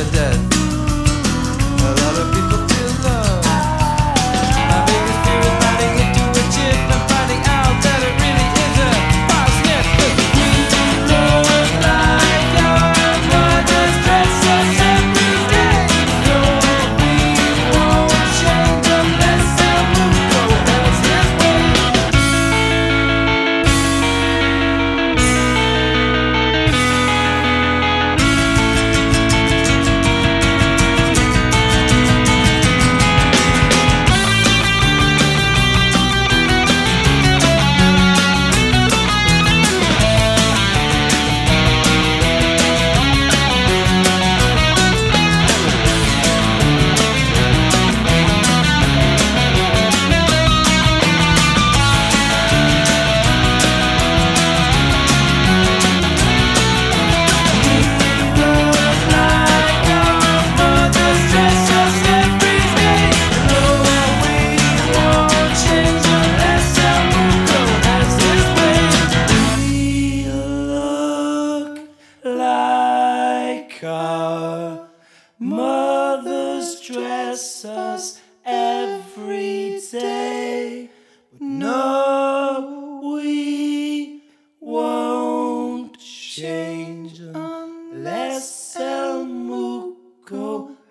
their death. A lot of people feel love. My biggest fear is biting into a chip and finding out that it really is a parsnip. 'Cause we look like our mothers dress us every day. No, we won't change unless El Mundo has his way. Our mothers dress us every day, but no, we won't change unless El Mundo